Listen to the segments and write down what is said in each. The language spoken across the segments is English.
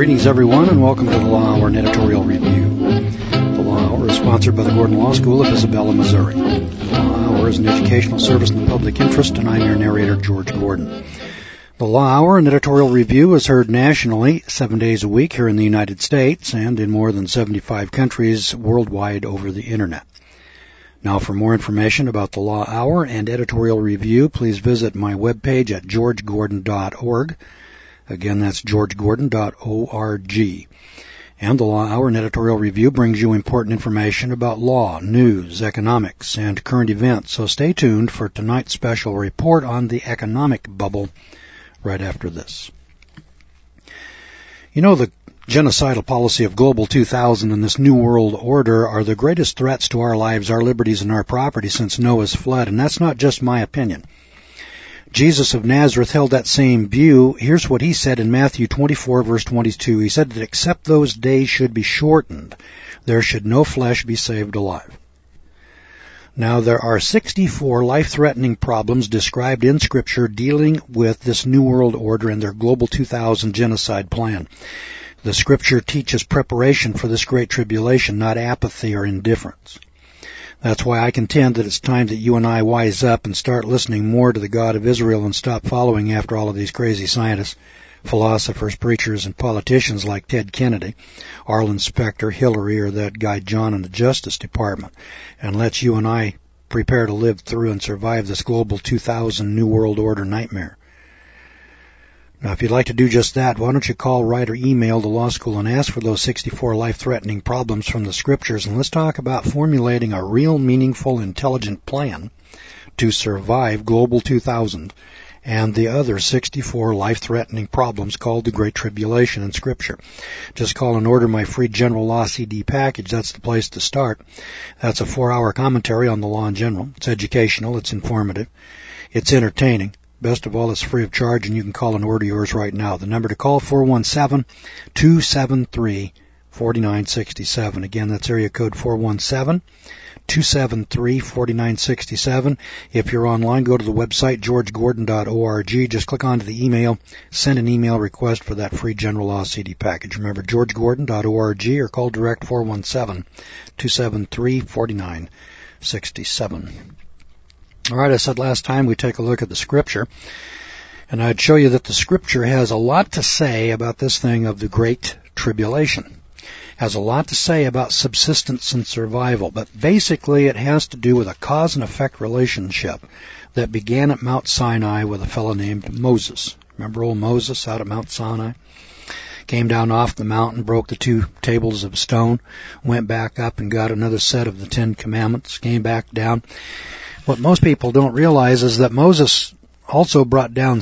Greetings, everyone, and welcome to the Law Hour and Editorial Review. The Law Hour is sponsored by the Gordon Law School of Isabella, Missouri. The Law Hour is an educational service in the public interest, and I'm your narrator, George Gordon. The Law Hour and Editorial Review is heard nationally 7 days a week here in the United States and in more than 75 countries worldwide over the Internet. Now, for more information about the Law Hour and Editorial Review, please visit my webpage at georgegordon.org. Again, that's georgegordon.org. And the Law Hour and Editorial Review brings you important information about law, news, economics, and current events. So stay tuned for tonight's special report on the economic bubble right after this. You know, the genocidal policy of Global 2000 and this New World Order are the greatest threats to our lives, our liberties, and our property since Noah's flood. And that's not just my opinion. Jesus of Nazareth held that same view. Here's what he said in Matthew 24, verse 22. He said that except those days should be shortened, there should no flesh be saved alive. Now, there are 64 life-threatening problems described in Scripture dealing with this New World Order and their Global 2000 genocide plan. The Scripture teaches preparation for this great tribulation, not apathy or indifference. That's why I contend that it's time that you and I wise up and start listening more to the God of Israel and stop following after all of these crazy scientists, philosophers, preachers, and politicians like Ted Kennedy, Arlen Specter, Hillary, or that guy John in the Justice Department. And let's you and I prepare to live through and survive this Global 2000 New World Order nightmare. Now, if you'd like to do just that, why don't you call, write, or email the law school and ask for those 64 life-threatening problems from the Scriptures, and let's talk about formulating a real, meaningful, intelligent plan to survive Global 2000 and the other 64 life-threatening problems called the Great Tribulation in Scripture. Just call and order my free General Law CD package. That's the place to start. That's a 4-hour commentary on the law in general. It's educational. It's informative. It's entertaining. Best of all, it's free of charge, and you can call and order yours right now. The number to call, 417-273-4967. Again, that's area code 417-273-4967. If you're online, go to the website, georgegordon.org. Just click onto the email, send an email request for that free General Law CD package. Remember, georgegordon.org, or call direct 417-273-4967. All right, I said last time we take a look at the Scripture, and I'd show you that the Scripture has a lot to say about this thing of the Great Tribulation. Has a lot to say about subsistence and survival, but basically it has to do with a cause and effect relationship that began at Mount Sinai with a fellow named Moses. Remember old Moses out at Mount Sinai? Came down off the mountain, broke the 2 tables of stone, went back up and got another set of the 10 Commandments, came back down. What most people don't realize is that Moses also brought down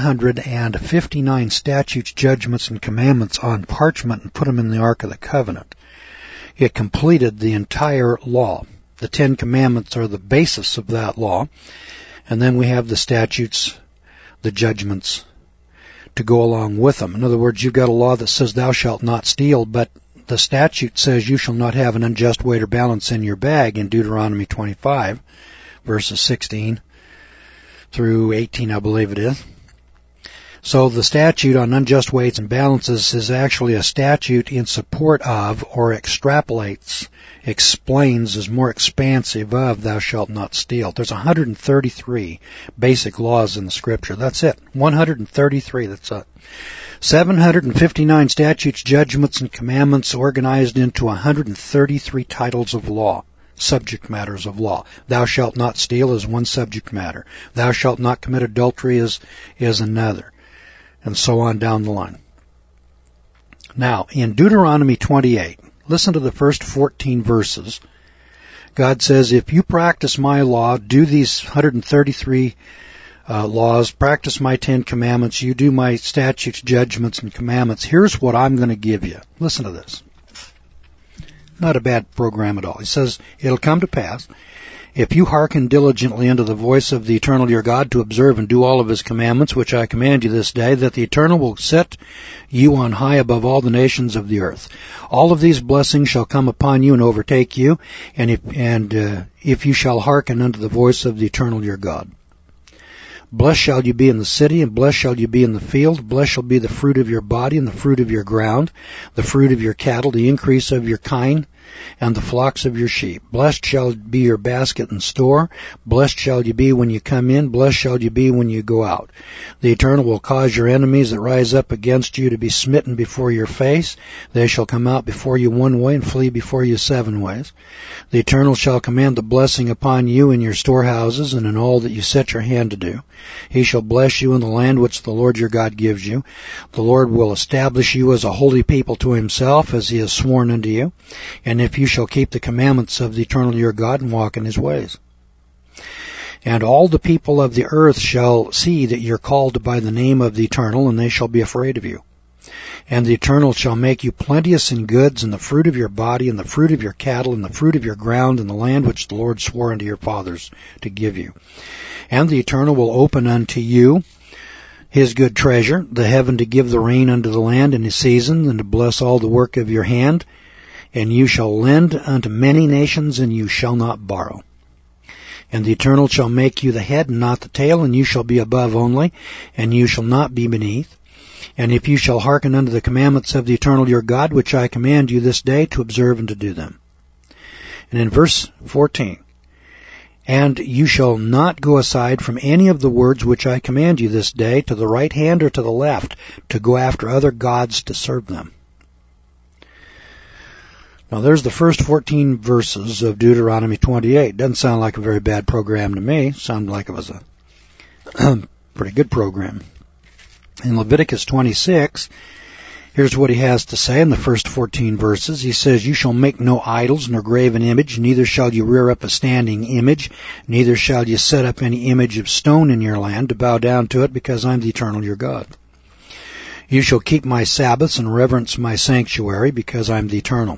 759 statutes, judgments, and commandments on parchment and put them in the Ark of the Covenant. It completed the entire law. The 10 Commandments are the basis of that law. And then we have the statutes, the judgments, to go along with them. In other words, you've got a law that says thou shalt not steal, but the statute says you shall not have an unjust weight or balance in your bag in Deuteronomy 25. Verses 16 through 18, I believe it is. So the statute on unjust weights and balances is actually a statute in support of, or extrapolates, explains, is more expansive of, thou shalt not steal. There's 133 basic laws in the Scripture. That's it. 133, that's it. 759 statutes, judgments, and commandments organized into 133 titles of law. Subject matters of law. Thou shalt not steal is one subject matter. Thou shalt not commit adultery is another. And so on down the line. Now, in Deuteronomy 28, listen to the first 14 verses. God says, if you practice my law, do these 133 laws, practice my 10 commandments, you do my statutes, judgments, and commandments, here's what I'm going to give you. Listen to this. Not a bad program at all. He says, it'll come to pass, if you hearken diligently unto the voice of the Eternal your God to observe and do all of his commandments, which I command you this day, that the Eternal will set you on high above all the nations of the earth. All of these blessings shall come upon you and overtake you, and if you shall hearken unto the voice of the Eternal your God. Blessed shall you be in the city, and blessed shall you be in the field. Blessed shall be the fruit of your body, and the fruit of your ground, the fruit of your cattle, the increase of your kine, and the flocks of your sheep. Blessed shall be your basket and store. Blessed shall you be when you come in. Blessed shall you be when you go out. The Eternal will cause your enemies that rise up against you to be smitten before your face. They shall come out before you one way and flee before you 7 ways. The Eternal shall command the blessing upon you in your storehouses and in all that you set your hand to do. He shall bless you in the land which the Lord your God gives you. The Lord will establish you as a holy people to himself, as he has sworn unto you. And if you shall keep the commandments of the Eternal your God and walk in his ways. And all the people of the earth shall see that you're called by the name of the Eternal, and they shall be afraid of you. And the Eternal shall make you plenteous in goods, and the fruit of your body, and the fruit of your cattle, and the fruit of your ground, in the land which the Lord swore unto your fathers to give you. And the Eternal will open unto you his good treasure, the heaven to give the rain unto the land in his season, and to bless all the work of your hand. And you shall lend unto many nations, and you shall not borrow. And the Eternal shall make you the head and not the tail, and you shall be above only, and you shall not be beneath. And if you shall hearken unto the commandments of the Eternal your God, which I command you this day to observe and to do them. And in verse 14, and you shall not go aside from any of the words which I command you this day, to the right hand or to the left, to go after other gods to serve them. Now there's the first 14 verses of Deuteronomy 28. Doesn't sound like a very bad program to me. Sounded like it was a pretty good program. In Leviticus 26, here's what he has to say in the first 14 verses. He says, you shall make no idols nor graven image, neither shall you rear up a standing image, neither shall you set up any image of stone in your land to bow down to it, because I'm the Eternal your God. You shall keep my Sabbaths and reverence my sanctuary, because I'm the Eternal.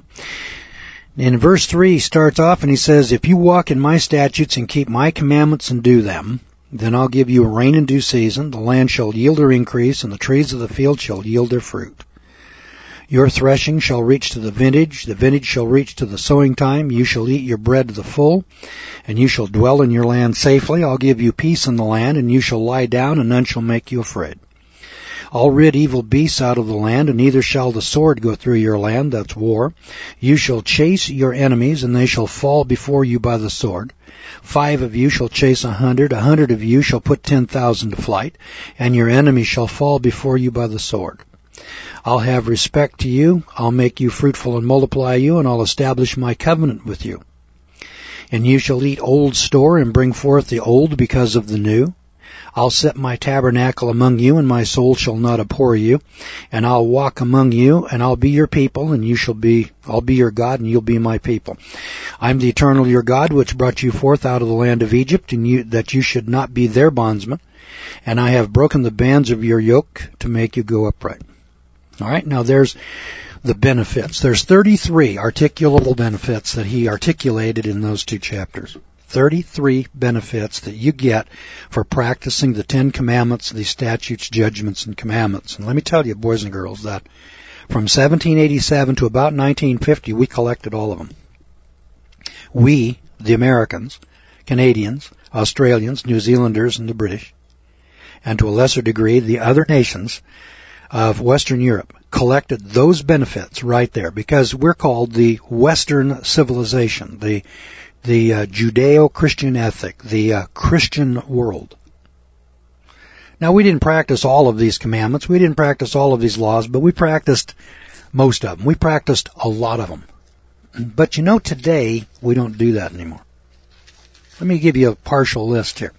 In verse 3, he starts off and he says, if you walk in my statutes and keep my commandments and do them, then I'll give you a rain in due season, the land shall yield her increase, and the trees of the field shall yield their fruit. Your threshing shall reach to the vintage shall reach to the sowing time, you shall eat your bread to the full, and you shall dwell in your land safely. I'll give you peace in the land, and you shall lie down, and none shall make you afraid. I'll rid evil beasts out of the land, and neither shall the sword go through your land, that's war. You shall chase your enemies, and they shall fall before you by the sword. 5 of you shall chase 100, 100 of you shall put 10,000 to flight, and your enemy shall fall before you by the sword. I'll have respect to you, I'll make you fruitful and multiply you, and I'll establish my covenant with you. And you shall eat old store, and bring forth the old because of the new. I'll set my tabernacle among you, and my soul shall not abhor you. And I'll walk among you, and I'll be your people, and I'll be your God, and you'll be my people. I'm the Eternal your God, which brought you forth out of the land of Egypt, and that you should not be their bondsmen. And I have broken the bands of your yoke to make you go upright. All right, now there's the benefits. There's 33 articulable benefits that he articulated in those 2 chapters. 33 benefits that you get for practicing the 10 commandments, the statutes, judgments, and commandments. And let me tell you, boys and girls, that from 1787 to about 1950, we collected all of them. We, the Americans, Canadians, Australians, New Zealanders, and the British, and to a lesser degree, the other nations of Western Europe, collected those benefits right there, because we're called the Western civilization, the Judeo-Christian ethic, the Christian world. Now, we didn't practice all of these commandments. We didn't practice all of these laws, but we practiced most of them. We practiced a lot of them. But you know, today, we don't do that anymore. Let me give you a partial list here.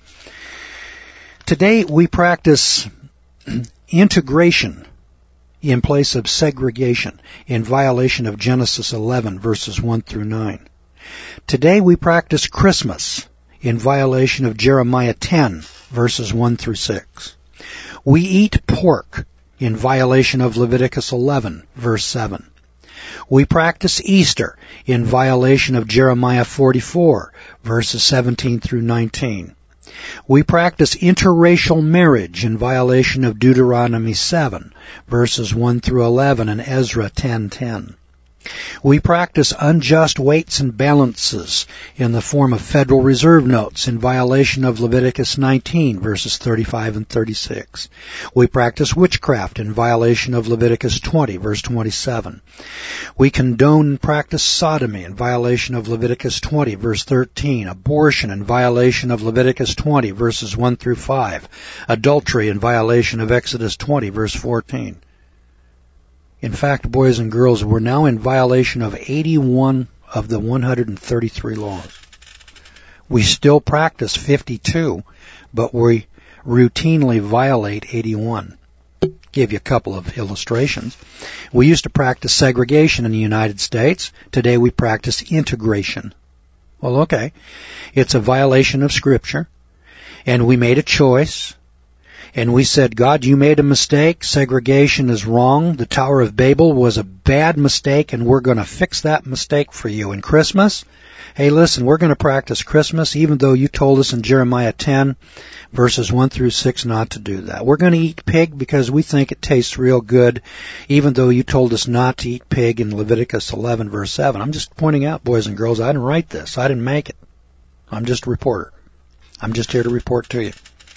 Today, we practice integration in place of segregation in violation of Genesis 11, verses 1 through 9. Today we practice Christmas in violation of Jeremiah 10, verses 1 through 6. We eat pork in violation of Leviticus 11, verse 7. We practice Easter in violation of Jeremiah 44, verses 17 through 19. We practice interracial marriage in violation of Deuteronomy 7, verses 1 through 11, and Ezra 10:10. We practice unjust weights and balances in the form of Federal Reserve notes in violation of Leviticus 19, verses 35 and 36. We practice witchcraft in violation of Leviticus 20, verse 27. We condone and practice sodomy in violation of Leviticus 20, verse 13. Abortion in violation of Leviticus 20, verses 1 through 5. Adultery in violation of Exodus 20, verse 14. In fact, boys and girls, we're now in violation of 81 of the 133 laws. We still practice 52, but we routinely violate 81. Give you a couple of illustrations. We used to practice segregation in the United States. Today we practice integration. Well, okay. It's a violation of Scripture, and we made a choice. And we said, God, you made a mistake. Segregation is wrong. The Tower of Babel was a bad mistake, and we're going to fix that mistake for you. And Christmas, hey, listen, we're going to practice Christmas, even though you told us in Jeremiah 10, verses 1 through 6, not to do that. We're going to eat pig because we think it tastes real good, even though you told us not to eat pig in Leviticus 11, verse 7. I'm just pointing out, boys and girls, I didn't write this. I didn't make it. I'm just a reporter. I'm just here to report to you.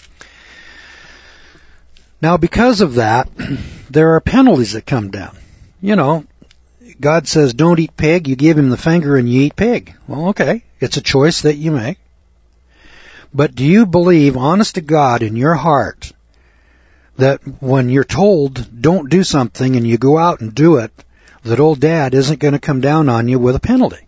Now, because of that, there are penalties that come down. You know, God says, don't eat pig. You give him the finger and you eat pig. Well, okay. It's a choice that you make. But do you believe, honest to God, in your heart, that when you're told don't do something and you go out and do it, that old dad isn't going to come down on you with a penalty?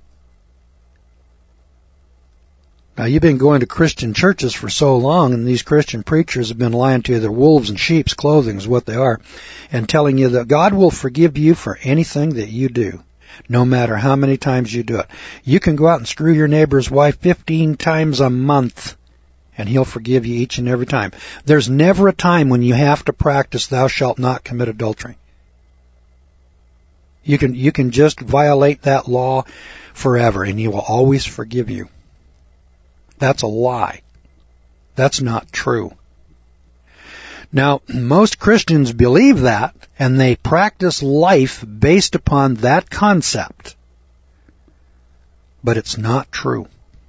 Now, you've been going to Christian churches for so long, and these Christian preachers have been lying to you. They're wolves in sheep's clothing is what they are, and telling you that God will forgive you for anything that you do, no matter how many times you do it. You can go out and screw your neighbor's wife 15 times a month, and he'll forgive you each and every time. There's never a time when you have to practice thou shalt not commit adultery. You can just violate that law forever, and he will always forgive you. That's a lie. That's not true. Now, most Christians believe that, and they practice life based upon that concept. But it's not true.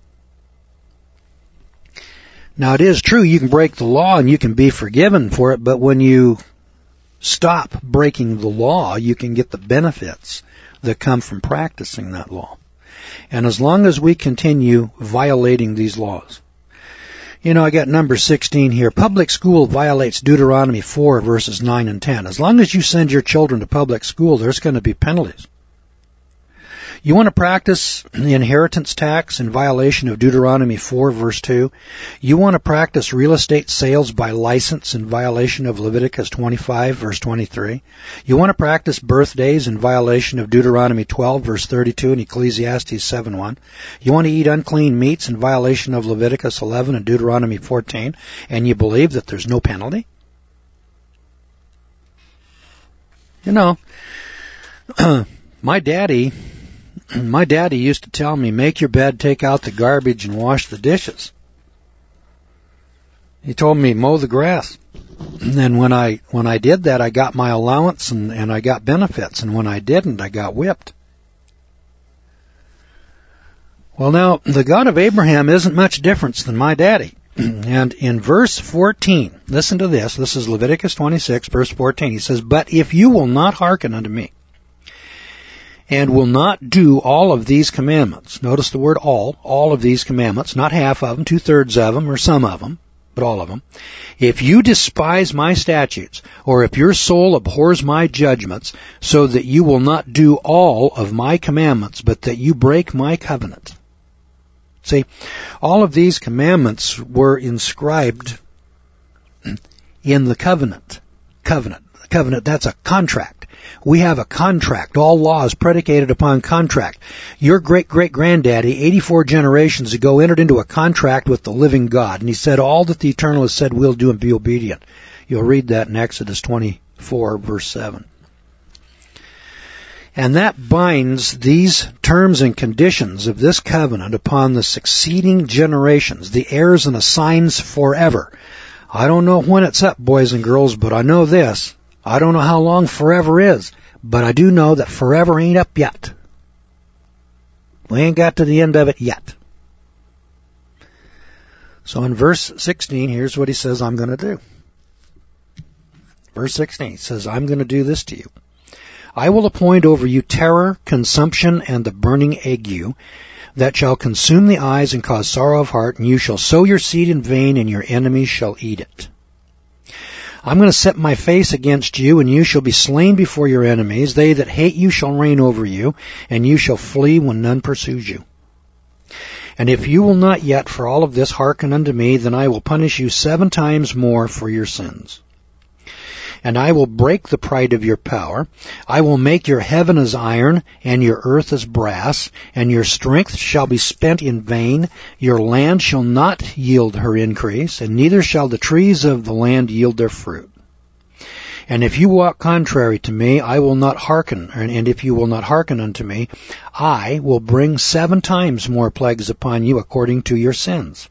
Now, it is true you can break the law and you can be forgiven for it, but when you stop breaking the law, you can get the benefits that come from practicing that law. And as long as we continue violating these laws. You know, I got number 16 here. Public school violates Deuteronomy 4, verses 9 and 10. As long as you send your children to public school, there's going to be penalties. You want to practice the inheritance tax in violation of Deuteronomy 4, verse 2. You want to practice real estate sales by license in violation of Leviticus 25, verse 23. You want to practice birthdays in violation of Deuteronomy 12, verse 32 and Ecclesiastes 7:1. You want to eat unclean meats in violation of Leviticus 11 and Deuteronomy 14, and you believe that there's no penalty? You know, my daddy used to tell me, make your bed, take out the garbage, and wash the dishes. He told me, mow the grass. And when I did that, I got my allowance and I got benefits. And when I didn't, I got whipped. Well, now, the God of Abraham isn't much different than my daddy. And in verse 14, listen to this. This is Leviticus 26, verse 14. He says, but if you will not hearken unto me, and will not do all of these commandments. Notice the word all of these commandments, not half of them, 2/3 of them, or some of them, but all of them. If you despise my statutes, or if your soul abhors my judgments, so that you will not do all of my commandments, but that you break my covenant. See, all of these commandments were inscribed in the covenant. Covenant, that's a contract. We have a contract. All law is predicated upon contract. Your great-great-granddaddy, 84 generations ago, entered into a contract with the living God. And he said, all that the Eternal has said we'll do and be obedient. You'll read that in Exodus 24, verse 7. And that binds these terms and conditions of this covenant upon the succeeding generations, the heirs and assigns forever. I don't know when it's up, boys and girls, but I know this. I don't know how long forever is, But I do know that forever ain't up yet. We ain't got to the end of it yet. So in verse 16, here's what he says I'm going to do. Verse 16, he says, I'm going to do this to you. I will appoint over you terror, consumption, and the burning ague, that shall consume the eyes and cause sorrow of heart, and you shall sow your seed in vain, and your enemies shall eat it. I'm going to set my face against you, and you shall be slain before your enemies. They that hate you shall reign over you, and you shall flee when none pursues you. And if you will not yet for all of this hearken unto me, then I will punish you 7 times more for your sins. And I will break the pride of your power. I will make your heaven as iron, and your earth as brass, and your strength shall be spent in vain. Your land shall not yield her increase, and neither shall the trees of the land yield their fruit. And if you walk contrary to me, I will not hearken, and if you will not hearken unto me, I will bring 7 times more plagues upon you according to your sins.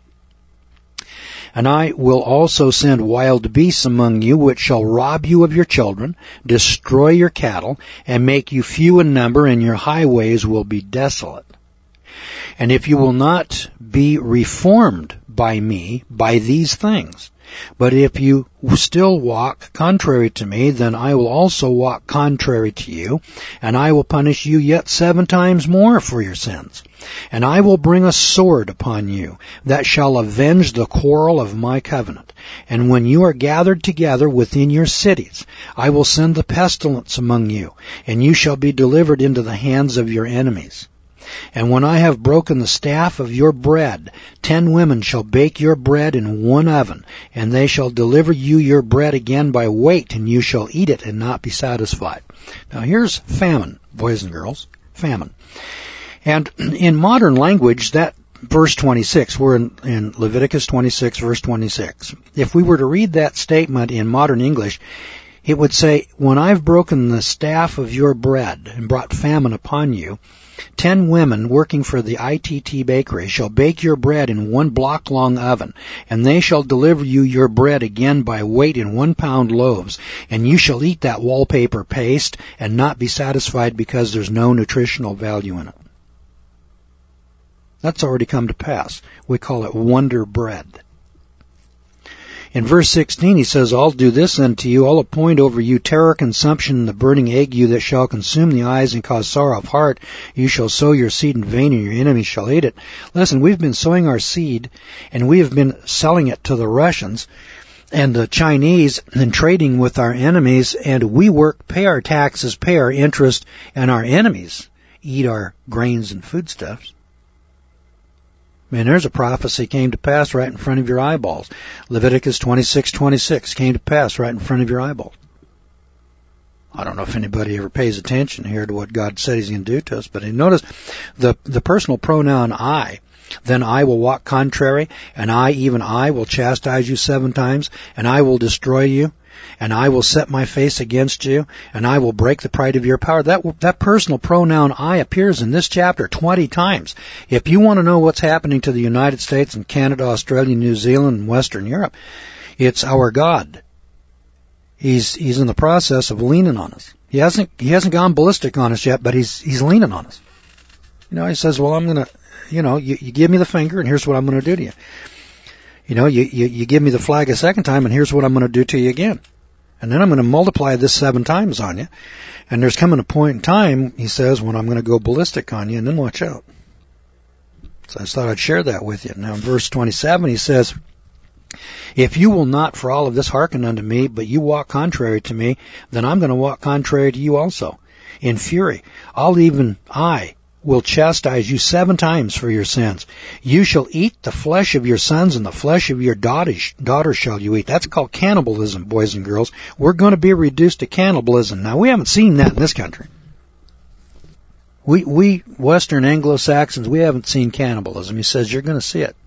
And I will also send wild beasts among you, which shall rob you of your children, destroy your cattle, and make you few in number, and your highways will be desolate. And if you will not be reformed by me, by these things, but if you still walk contrary to me, then I will also walk contrary to you, and I will punish you yet 7 times more for your sins. And I will bring a sword upon you, that shall avenge the quarrel of my covenant. And when you are gathered together within your cities, I will send the pestilence among you, and you shall be delivered into the hands of your enemies. And when I have broken the staff of your bread, 10 women shall bake your bread in one oven, and they shall deliver you your bread again by weight, and you shall eat it and not be satisfied. Now here's famine, boys and girls, famine. And in modern language, that verse 26, we're in Leviticus 26, verse 26. If we were to read that statement in modern English, it would say, when I've broken the staff of your bread and brought famine upon you, 10 women working for the ITT bakery shall bake your bread in 1 block-long oven, and they shall deliver you your bread again by weight in 1-pound loaves, and you shall eat that wallpaper paste and not be satisfied because there's no nutritional value in it. That's already come to pass. We call it wonder bread. In verse 16, he says, I'll do this unto you. I'll appoint over you terror, consumption, and the burning ague that shall consume the eyes and cause sorrow of heart. You shall sow your seed in vain, and your enemies shall eat it. Listen, we've been sowing our seed, and we have been selling it to the Russians and the Chinese and trading with our enemies, and we pay our taxes, pay our interest, and our enemies eat our grains and foodstuffs. Man, there's a prophecy came to pass right in front of your eyeballs. Leviticus 26:26 came to pass right in front of your eyeballs. I don't know if anybody ever pays attention here to what God said He's going to do to us, but notice the personal pronoun I. Then I will walk contrary, and even I, will chastise you 7 times, and I will destroy you, and I will set my face against you, and I will break the pride of your power. That personal pronoun I appears in this chapter 20 times. If you want to know what's happening to the United States and Canada, Australia, New Zealand, and Western Europe, it's our God. He's in the process of leaning on us. He hasn't gone ballistic on us yet, but he's leaning on us. He says, well, I'm going to, you give me the finger, and here's what I'm going to do to you. You give me the flag a second time, and here's what I'm going to do to you again. And then I'm going to multiply this 7 times on you. And there's coming a point in time, he says, when I'm going to go ballistic on you, and then watch out. So I just thought I'd share that with you. Now in verse 27, he says, if you will not for all of this hearken unto me, but you walk contrary to me, then I'm going to walk contrary to you also. In fury, I will chastise you 7 times for your sins. You shall eat the flesh of your sons, and the flesh of your daughters shall you eat. That's called cannibalism, boys and girls. We're going to be reduced to cannibalism. Now, we haven't seen that in this country. We Western Anglo-Saxons, we haven't seen cannibalism. He says you're going to see it.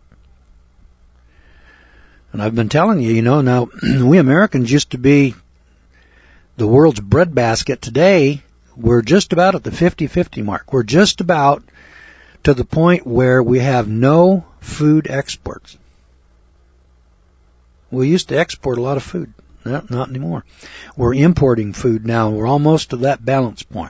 And I've been telling you, now, we Americans used to be the world's breadbasket. Today, we're just about at the 50-50 mark. We're just about to the point where we have no food exports. We used to export a lot of food. No, not anymore. We're importing food now. We're almost to that balance point.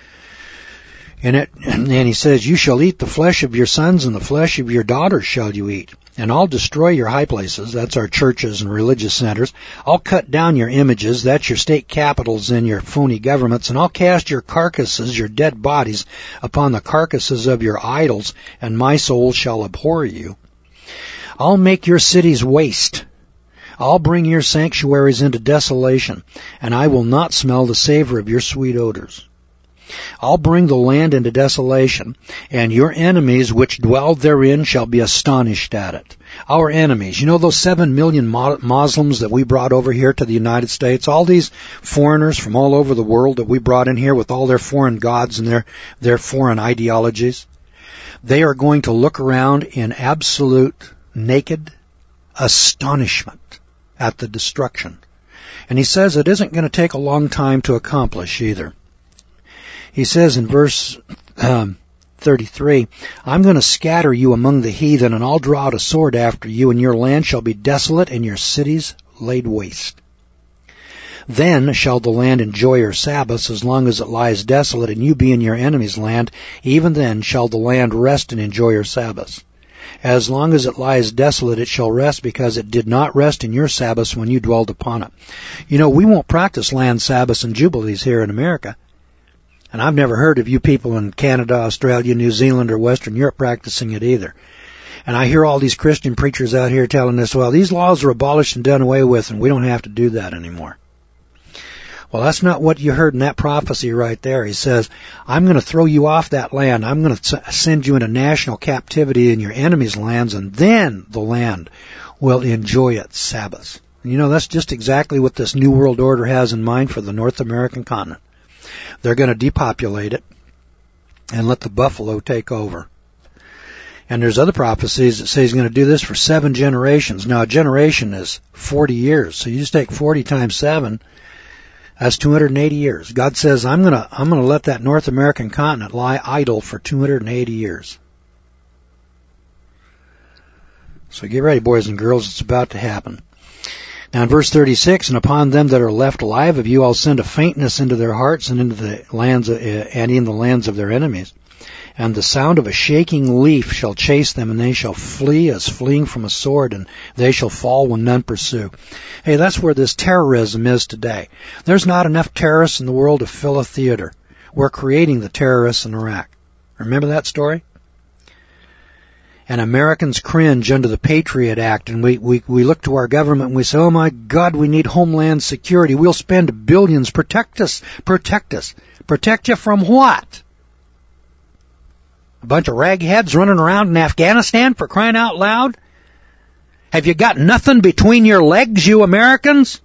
And he says, you shall eat the flesh of your sons, and the flesh of your daughters shall you eat. And I'll destroy your high places, that's our churches and religious centers. I'll cut down your images, that's your state capitals and your phony governments. And I'll cast your carcasses, your dead bodies, upon the carcasses of your idols, and my soul shall abhor you. I'll make your cities waste. I'll bring your sanctuaries into desolation, and I will not smell the savor of your sweet odors. I'll bring the land into desolation, and your enemies which dwell therein shall be astonished at it. Our enemies, you know those 7 million Muslims that we brought over here to the United States, all these foreigners from all over the world that we brought in here with all their foreign gods and their foreign ideologies, they are going to look around in absolute naked astonishment at the destruction. And he says it isn't going to take a long time to accomplish either. He says in verse 33, I'm going to scatter you among the heathen, and I'll draw out a sword after you, and your land shall be desolate, and your cities laid waste. Then shall the land enjoy her Sabbaths as long as it lies desolate, and you be in your enemy's land. Even then shall the land rest and enjoy her Sabbaths. As long as it lies desolate, it shall rest, because it did not rest in your Sabbaths when you dwelled upon it. You know, we won't practice land Sabbaths and Jubilees here in America. And I've never heard of you people in Canada, Australia, New Zealand, or Western Europe practicing it either. And I hear all these Christian preachers out here telling us, well, these laws are abolished and done away with, and we don't have to do that anymore. Well, that's not what you heard in that prophecy right there. He says, I'm going to throw you off that land. I'm going to send you into national captivity in your enemies' lands, and then the land will enjoy its Sabbaths. You know, that's just exactly what this New World Order has in mind for the North American continent. They're going to depopulate it and let the buffalo take over. And there's other prophecies that say he's going to do this for 7 generations. Now, a generation is 40 years. So you just take 40 times 7, that's 280 years. God says, I'm going to let that North American continent lie idle for 280 years. So get ready, boys and girls. It's about to happen. Now in verse 36, and upon them that are left alive of you, I'll send a faintness into their hearts and into the lands and in the lands of their enemies. And the sound of a shaking leaf shall chase them, and they shall flee as fleeing from a sword, and they shall fall when none pursue. Hey, that's where this terrorism is today. There's not enough terrorists in the world to fill a theater. We're creating the terrorists in Iraq. Remember that story? And Americans cringe under the Patriot Act, and we look to our government and we say, oh my God, we need homeland security. We'll spend billions. Protect us. Protect us. Protect you from what? A bunch of ragheads running around in Afghanistan, for crying out loud? Have you got nothing between your legs, you Americans?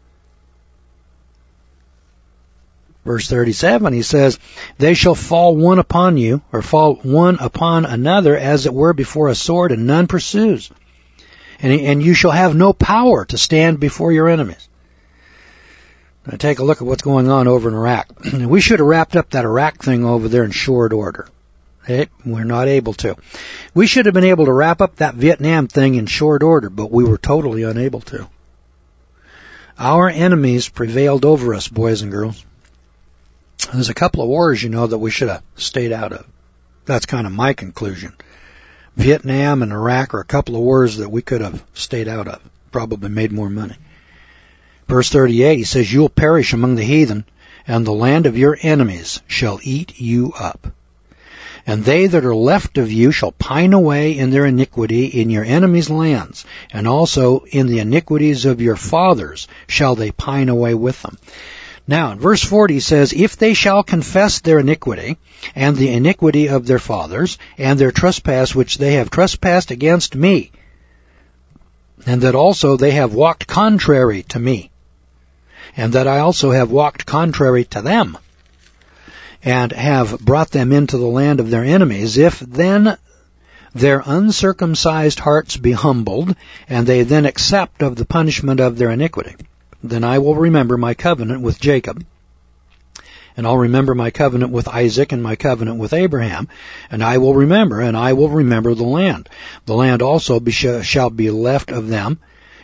Verse 37, he says, they shall fall one upon you, or fall one upon another, as it were before a sword, and none pursues. And you shall have no power to stand before your enemies. Now take a look at what's going on over in Iraq. We should have wrapped up that Iraq thing over there in short order. Hey, we're not able to. We should have been able to wrap up that Vietnam thing in short order, but we were totally unable to. Our enemies prevailed over us, boys and girls. There's a couple of wars, you know, that we should have stayed out of. That's kind of my conclusion. Vietnam and Iraq are a couple of wars that we could have stayed out of. Probably made more money. Verse 38, he says, you'll perish among the heathen, and the land of your enemies shall eat you up. And they that are left of you shall pine away in their iniquity in your enemies' lands, and also in the iniquities of your fathers shall they pine away with them. Now, in verse 40 he says, if they shall confess their iniquity, and the iniquity of their fathers, and their trespass which they have trespassed against me, and that also they have walked contrary to me, and that I also have walked contrary to them, and have brought them into the land of their enemies, if then their uncircumcised hearts be humbled, and they then accept of the punishment of their iniquity, then I will remember my covenant with Jacob, and I'll remember my covenant with Isaac and my covenant with Abraham, and I will remember the land. The land also shall be left of them,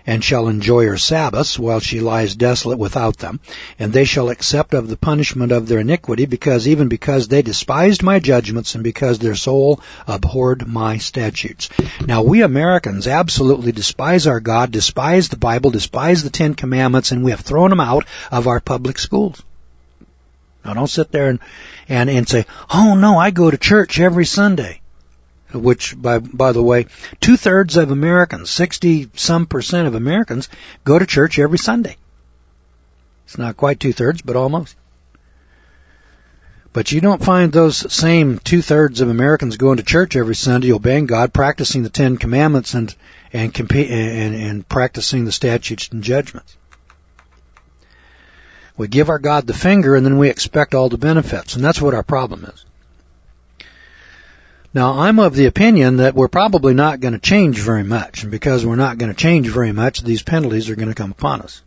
and shall enjoy her Sabbaths, while she lies desolate without them. And they shall accept of the punishment of their iniquity, because they despised my judgments, and because their soul abhorred my statutes. Now, we Americans absolutely despise our God, despise the Bible, despise the Ten Commandments, and we have thrown them out of our public schools. Now, don't sit there and say, oh no, I go to church every Sunday. Which, by the way, 2/3 of Americans, 60-some% of Americans, go to church every Sunday. It's not quite 2/3, but almost. But you don't find those same 2/3 of Americans going to church every Sunday, obeying God, practicing the Ten Commandments, and practicing the statutes and judgments. We give our God the finger, and then we expect all the benefits, and that's what our problem is. Now, I'm of the opinion that we're probably not going to change very much, and because we're not going to change very much, these penalties are going to come upon us.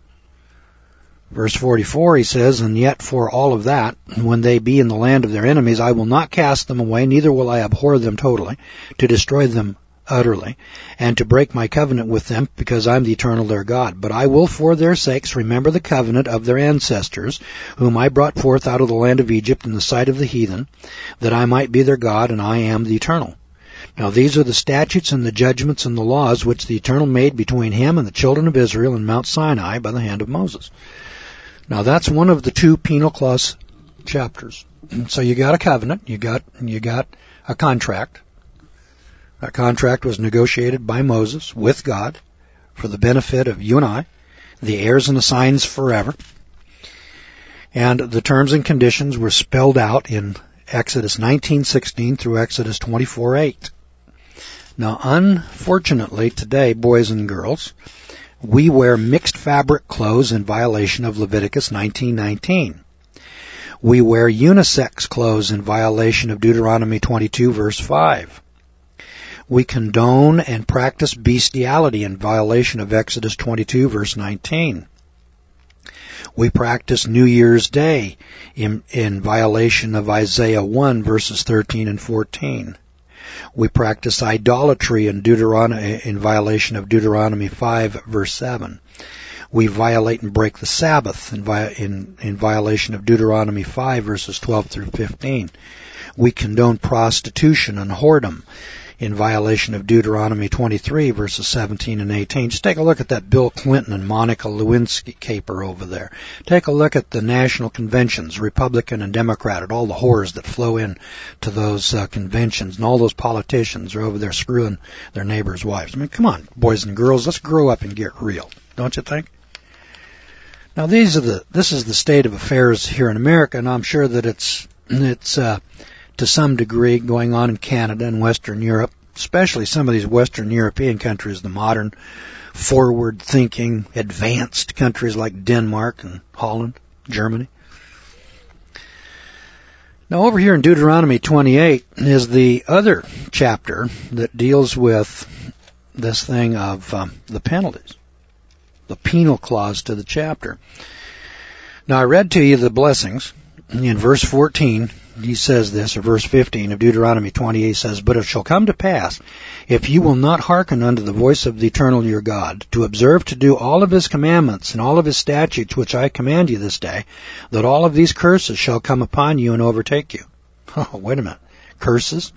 Verse 44, he says, and yet for all of that, when they be in the land of their enemies, I will not cast them away, neither will I abhor them totally, to destroy them utterly, and to break my covenant with them, because I'm the eternal their God. But I will for their sakes remember the covenant of their ancestors, whom I brought forth out of the land of Egypt in the sight of the heathen, that I might be their God, and I am the eternal. Now these are the statutes and the judgments and the laws which the Eternal made between him and the children of Israel in Mount Sinai by the hand of Moses. Now that's one of the 2 penal clause chapters. So you got a covenant, you got a contract. That contract was negotiated by Moses with God for the benefit of you and I, the heirs and assigns forever. And the terms and conditions were spelled out in Exodus 19:16 through Exodus 24:8. Now, unfortunately, today, boys and girls, we wear mixed fabric clothes in violation of Leviticus 19:19. We wear unisex clothes in violation of Deuteronomy 22, verse 5. We condone and practice bestiality in violation of Exodus 22, verse 19. We practice New Year's Day in violation of Isaiah 1, verses 13 and 14. We practice idolatry in violation of Deuteronomy 5, verse 7. We violate and break the Sabbath in violation of Deuteronomy 5, verses 12 through 15. We condone prostitution and whoredom in violation of Deuteronomy 23, verses 17 and 18. Just take a look at that Bill Clinton and Monica Lewinsky caper over there. Take a look at the national conventions, Republican and Democrat, at all the whores that flow in to those conventions, and all those politicians are over there screwing their neighbors' wives. I mean, come on, boys and girls, let's grow up and get real, don't you think? Now, this is the state of affairs here in America, and I'm sure that it's to some degree going on in Canada and Western Europe, especially some of these Western European countries, the modern, forward-thinking, advanced countries like Denmark and Holland, Germany. Now over here in Deuteronomy 28 is the other chapter that deals with this thing of the penalties, the penal clause to the chapter. Now I read to you the blessings. In verse 14, he says this, or verse 15 of Deuteronomy 28 says, But it shall come to pass, if you will not hearken unto the voice of the Eternal your God, to observe to do all of his commandments and all of his statutes which I command you this day, that all of these curses shall come upon you and overtake you. Oh, wait a minute. Curses?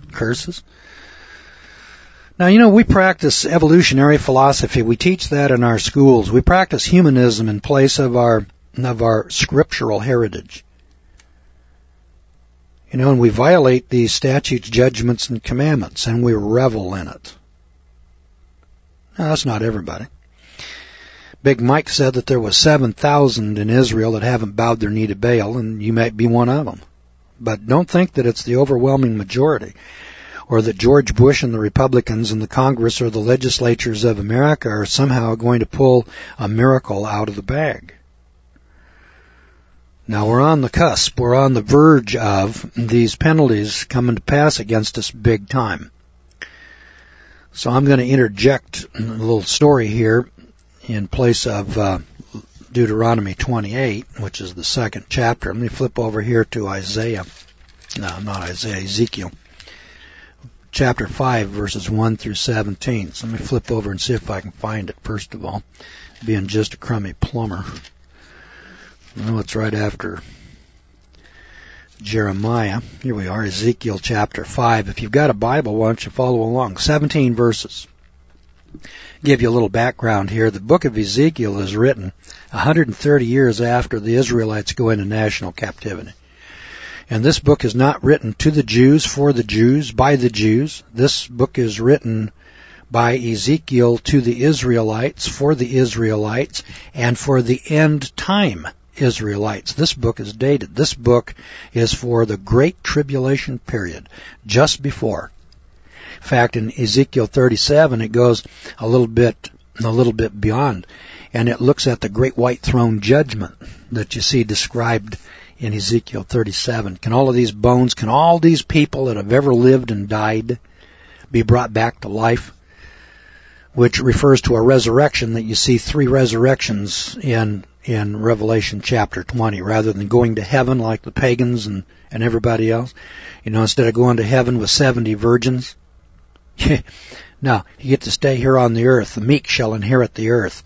Now, we practice evolutionary philosophy. We teach that in our schools. We practice humanism in place of our scriptural heritage. And we violate these statutes, judgments, and commandments, and we revel in it. Now, that's not everybody. Big Mike said that there was 7,000 in Israel that haven't bowed their knee to Baal, and you might be one of them. But don't think that it's the overwhelming majority, or that George Bush and the Republicans and the Congress or the legislatures of America are somehow going to pull a miracle out of the bag. Now, we're on the cusp. We're on the verge of these penalties coming to pass against us big time. So I'm going to interject a little story here in place of Deuteronomy 28, which is the second chapter. Let me flip over here to Isaiah. No, not Isaiah, Ezekiel. chapter 5, verses 1 through 17. So let me flip over and see if I can find it, first of all, being just a crummy plumber. Well, it's right after Jeremiah. Here we are, Ezekiel chapter 5. If you've got a Bible, why don't you follow along? 17 verses. Give you a little background here. The book of Ezekiel is written 130 years after the Israelites go into national captivity. And this book is not written to the Jews, for the Jews, by the Jews. This book is written by Ezekiel to the Israelites, for the Israelites, and for the end time Israelites. This book is dated. This book is for the Great Tribulation period, just before. In fact, in Ezekiel 37, it goes a little bit beyond, and it looks at the great white throne judgment that you see described in Ezekiel 37. Can all of these bones, can all these people that have ever lived and died be brought back to life? Which refers to a resurrection that you see 3 resurrections in Revelation chapter 20, rather than going to heaven like the pagans and everybody else. You know, instead of going to heaven with 70 virgins. No, you get to stay here on the earth. The meek shall inherit the earth.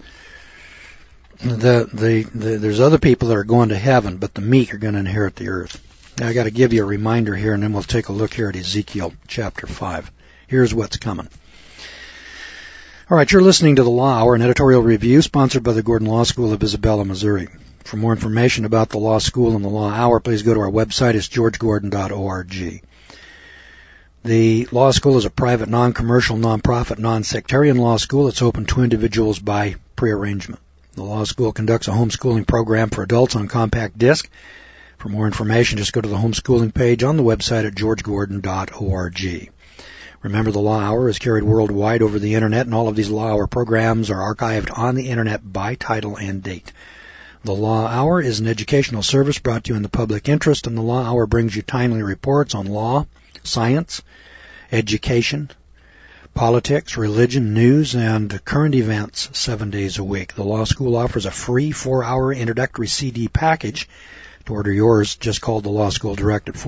There's other people that are going to heaven, but the meek are going to inherit the earth. Now, I got to give you a reminder here, and then we'll take a look here at Ezekiel chapter 5. Here's what's coming. All right, you're listening to the Law Hour, an editorial review sponsored by the Gordon Law School of Isabella, Missouri. For more information about the Law School and the Law Hour, please go to our website. It's georgegordon.org. The law school is a private, non-commercial, non-profit, non-sectarian law school. It's open to individuals by prearrangement. The law school conducts a homeschooling program for adults on compact disc. For more information, just go to the homeschooling page on the website at georgegordon.org. Remember, the Law Hour is carried worldwide over the Internet, and all of these Law Hour programs are archived on the Internet by title and date. The Law Hour is an educational service brought to you in the public interest, and the Law Hour brings you timely reports on law, science, education, politics, religion, news, and current events 7 days a week. The law school offers a free 4-hour introductory CD package. To order yours, just call the law school direct at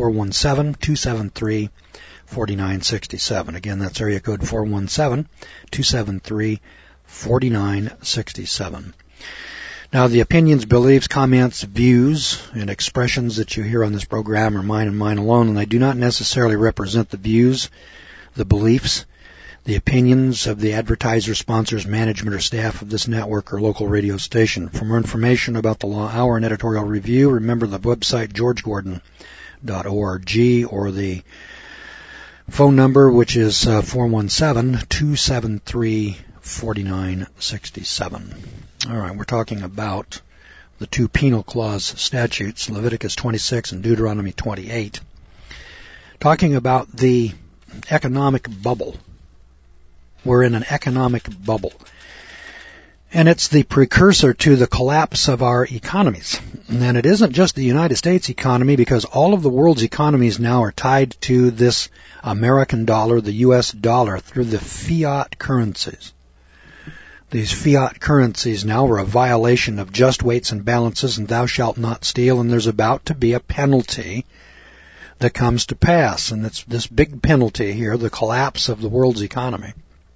417-273-4967. Again, that's area code 417-273-4967. Now, the opinions, beliefs, comments, views, and expressions that you hear on this program are mine and mine alone, and they do not necessarily represent the views, the beliefs, the opinions of the advertisers, sponsors, management, or staff of this network or local radio station. For more information about the Law Hour and editorial review, remember the website georgegordon.org or the phone number, which is 417-273-4967. All right, we're talking about the 2 penal clause statutes, Leviticus 26 and Deuteronomy 28, talking about the economic bubble. We're in an economic bubble. And it's the precursor to the collapse of our economies. And it isn't just the United States economy, because all of the world's economies now are tied to this American dollar, the U.S. dollar, through the fiat currencies. These fiat currencies now are a violation of just weights and balances and thou shalt not steal, and there's about to be a penalty that comes to pass. And it's this big penalty here, the collapse of the world's economy,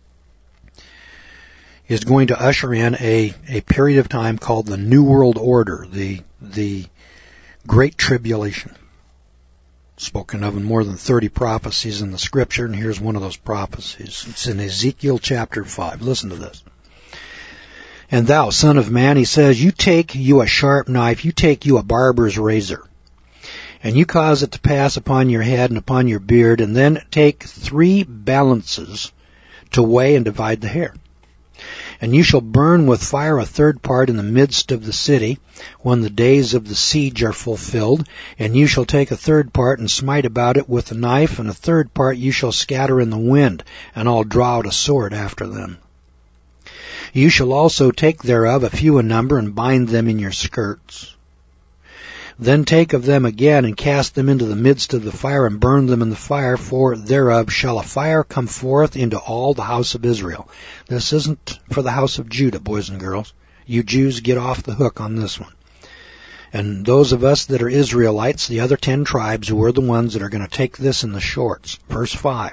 is going to usher in a period of time called the New World Order, the Great Tribulation, spoken of in more than 30 prophecies in the Scripture, and here's one of those prophecies. It's in Ezekiel chapter 5. Listen to this. And thou, son of man, he says, you take you a sharp knife, you take you a barber's razor, and you cause it to pass upon your head and upon your beard, and then take 3 balances to weigh and divide the hair. And you shall burn with fire a 3rd part in the midst of the city, when the days of the siege are fulfilled. And you shall take a 3rd part and smite about it with a knife, and a 3rd part you shall scatter in the wind, and I'll draw out a sword after them. You shall also take thereof a few in number, and bind them in your skirts. Then take of them again, and cast them into the midst of the fire, and burn them in the fire, for thereof shall a fire come forth into all the house of Israel. This isn't for the house of Judah, boys and girls. You Jews get off the hook on this one. And those of us that are Israelites, the other 10 tribes, who are the ones that are going to take this in the shorts. Verse 5.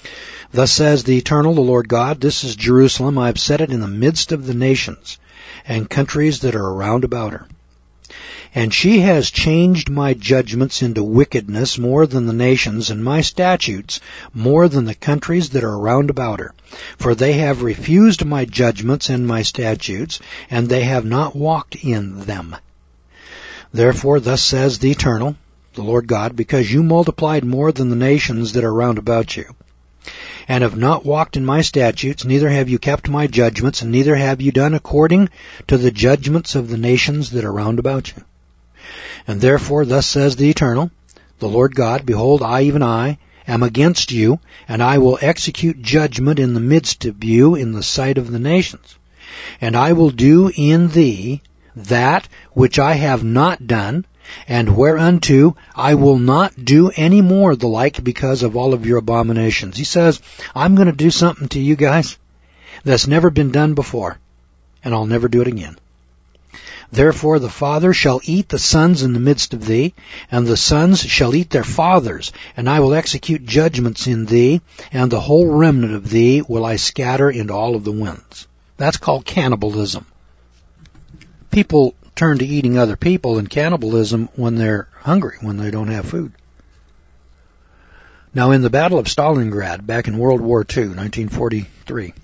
Thus says the Eternal, the Lord God, this is Jerusalem. I have set it in the midst of the nations and countries that are around about her. And she has changed my judgments into wickedness more than the nations, and my statutes more than the countries that are round about her. For they have refused my judgments and my statutes, and they have not walked in them. Therefore, thus says the Eternal, the Lord God, because you multiplied more than the nations that are round about you, and have not walked in my statutes, neither have you kept my judgments, and neither have you done according to the judgments of the nations that are round about you. And therefore, thus says the Eternal, the Lord God, behold, I, even I, am against you, and I will execute judgment in the midst of you in the sight of the nations. And I will do in thee that which I have not done, and whereunto I will not do any more the like because of all of your abominations. He says, I'm going to do something to you guys that's never been done before, and I'll never do it again. Therefore the father shall eat the sons in the midst of thee, and the sons shall eat their fathers, and I will execute judgments in thee, and the whole remnant of thee will I scatter into all of the winds. That's called cannibalism. People turn to eating other people in cannibalism when they're hungry, when they don't have food. Now in the Battle of Stalingrad, back in World War II, 1943,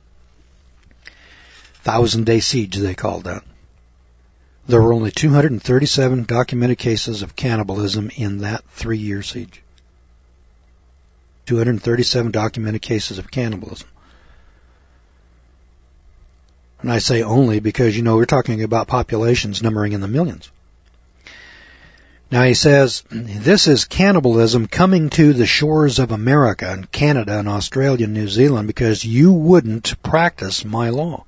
1,000-day siege they called that, there were only 237 documented cases of cannibalism in that 3-year siege. 237 documented cases of cannibalism. And I say only because, we're talking about populations numbering in the millions. Now he says, this is cannibalism coming to the shores of America and Canada and Australia and New Zealand because you wouldn't practice my law.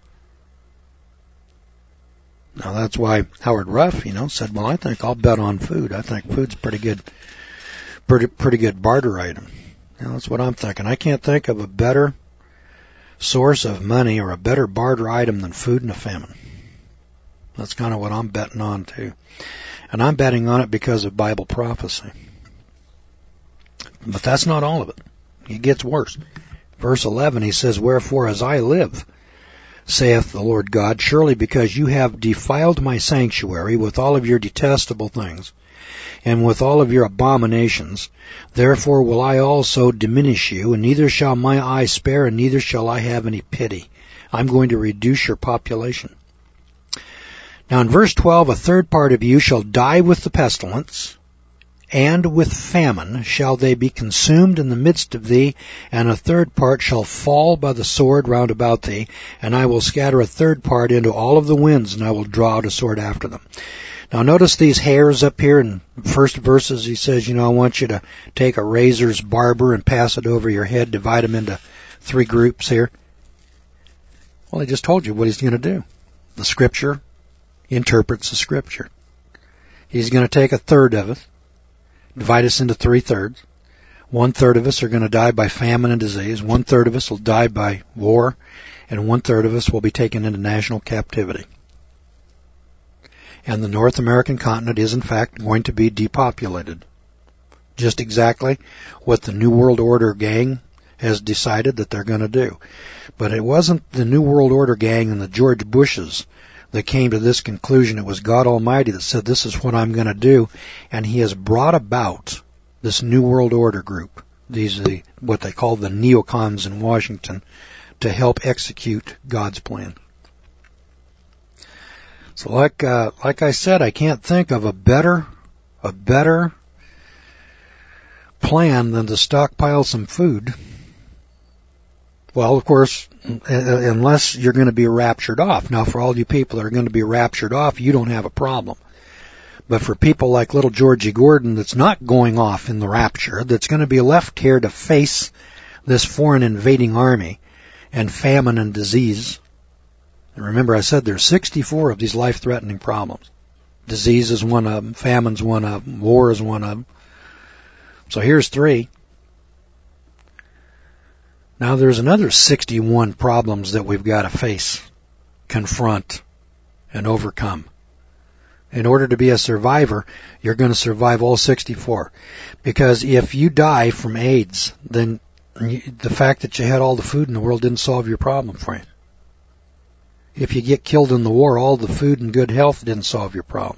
Now that's why Howard Ruff, said, well, I think I'll bet on food. I think food's pretty good barter item. That's what I'm thinking. I can't think of a better source of money or a better barter item than food in a famine. That's kind of what I'm betting on too. And I'm betting on it because of Bible prophecy. But that's not all of it. It gets worse. Verse 11, he says, wherefore as I live, saith the Lord God, surely because you have defiled my sanctuary with all of your detestable things, and with all of your abominations, therefore will I also diminish you, and neither shall my eye spare, and neither shall I have any pity. I'm going to reduce your population. Now in verse 12, a third part of you shall die with the pestilence, and with famine shall they be consumed in the midst of thee, and a third part shall fall by the sword round about thee, and I will scatter a third part into all of the winds, and I will draw out a sword after them. Now notice these hairs up here in the first verses. He says, I want you to take a razor's barber and pass it over your head, divide them into 3 groups here. Well, he just told you what he's going to do. The Scripture interprets the Scripture. He's going to take a third of it, divide us into 3/3. 1/3 of us are going to die by famine and disease. 1/3 of us will die by war, and 1/3 of us will be taken into national captivity. And the North American continent is in fact going to be depopulated. Just exactly what the New World Order gang has decided that they're going to do. But it wasn't the New World Order gang and the George Bushes that came to this conclusion. It was God Almighty that said, this is what I'm going to do. And he has brought about this New World Order group. These are what they call the neocons in Washington to help execute God's plan. So like I said, I can't think of a better plan than to stockpile some food. Well, of course, unless you're going to be raptured off. Now, for all you people that are going to be raptured off, you don't have a problem. But for people like little Georgie Gordon that's not going off in the rapture, that's going to be left here to face this foreign invading army and famine and disease. And remember, I said there's 64 of these life-threatening problems. Disease is one of them. Famine's one of them. War is one of them. So here's 3. Now there's another 61 problems that we've got to face, confront, and overcome. In order to be a survivor, you're going to survive all 64. Because if you die from AIDS, then the fact that you had all the food in the world didn't solve your problem for you. If you get killed in the war, all the food and good health didn't solve your problem.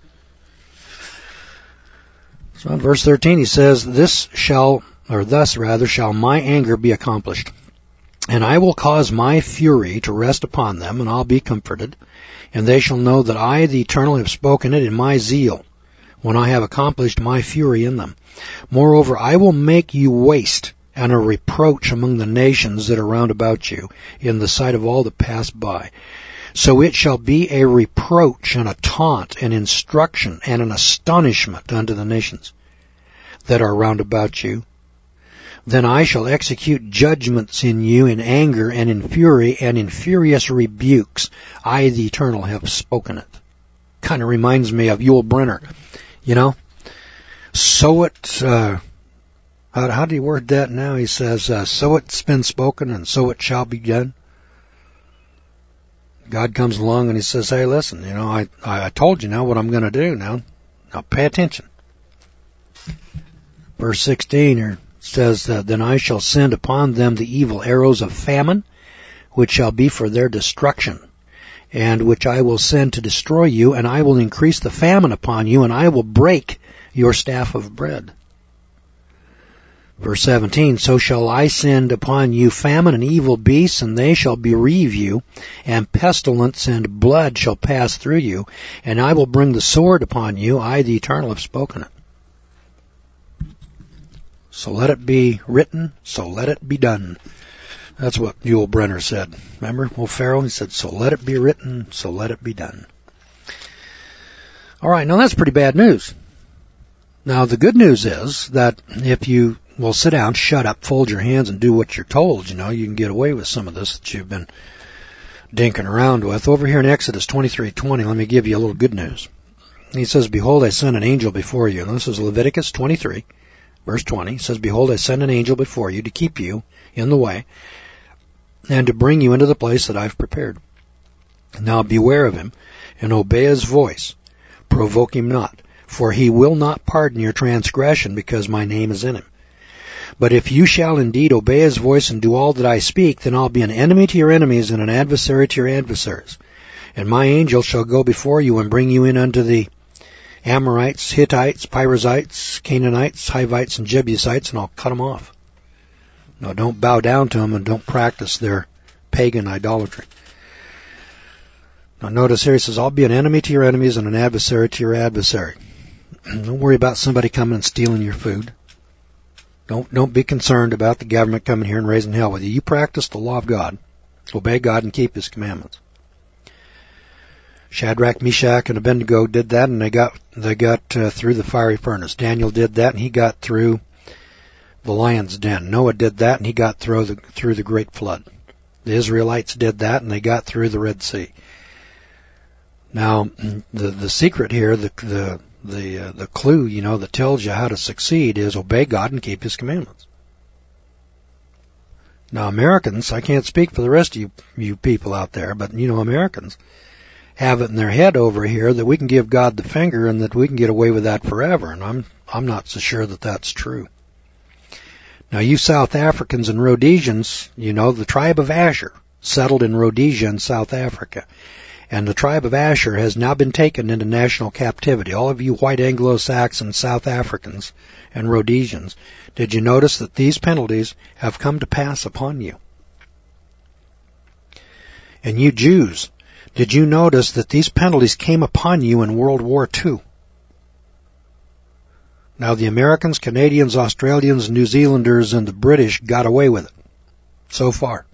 So in verse 13 he says, thus shall my anger be accomplished. And I will cause my fury to rest upon them, and I'll be comforted. And they shall know that I, the Eternal, have spoken it in my zeal, when I have accomplished my fury in them. Moreover, I will make you waste and a reproach among the nations that are round about you, in the sight of all that pass by. So it shall be a reproach and a taunt and instruction and an astonishment unto the nations that are round about you. Then I shall execute judgments in you in anger and in fury and in furious rebukes. I, the Eternal, have spoken it. Kind of reminds me of Yul Brynner. You know, so it, how do you word that now? He says, so it's been spoken and so it shall be done. God comes along and he says, hey, listen, you know, I told you now what I'm going to do now. Now pay attention. Verse 16 here says, then I shall send upon them the evil arrows of famine, which shall be for their destruction, and which I will send to destroy you, and I will increase the famine upon you, and I will break your staff of bread. Verse 17, so shall I send upon you famine and evil beasts, and they shall bereave you, and pestilence and blood shall pass through you, and I will bring the sword upon you. I, the Eternal, have spoken it. So let it be written, so let it be done. That's what Yul Brynner said. Remember, old Pharaoh? He said, so let it be written, so let it be done. All right, now that's pretty bad news. Now the good news is that if you will sit down, shut up, fold your hands, and do what you're told, you know, you can get away with some of this that you've been dinking around with. Over here in Exodus 23:20, let me give you a little good news. He says, behold, I send an angel before you. And this is Leviticus 23. Verse 20 it says, behold, I send an angel before you to keep you in the way and to bring you into the place that I've prepared. Now beware of him and obey his voice. Provoke him not, for he will not pardon your transgression because my name is in him. But if you shall indeed obey his voice and do all that I speak, then I'll be an enemy to your enemies and an adversary to your adversaries. And my angel shall go before you and bring you in unto the Amorites, Hittites, Perizzites, Canaanites, Hivites, and Jebusites, and I'll cut them off. No, don't bow down to them and don't practice their pagan idolatry. Now notice here he says, I'll be an enemy to your enemies and an adversary to your adversary. Don't worry about somebody coming and stealing your food. Don't be concerned about the government coming here and raising hell with you. You practice the law of God. Obey God and keep his commandments. Shadrach, Meshach, and Abednego did that, and they got through the fiery furnace. Daniel did that, and he got through the lion's den. Noah did that, and he got through the great flood. The Israelites did that, and they got through the Red Sea. Now, the secret here, the clue, you know, that tells you how to succeed is obey God and keep his commandments. Now, Americans, I can't speak for the rest of you people out there, but, you know, Americans have it in their head over here that we can give God the finger and that we can get away with that forever, and I'm not so sure that that's true. Now, you South Africans and Rhodesians, you know, the tribe of Asher settled in Rhodesia in South Africa, and the tribe of Asher has now been taken into national captivity. All of you white Anglo-Saxon South Africans and Rhodesians, did you notice that these penalties have come to pass upon you? And you Jews, did you notice that these penalties came upon you in World War II? Now, the Americans, Canadians, Australians, New Zealanders, and the British got away with it. So far.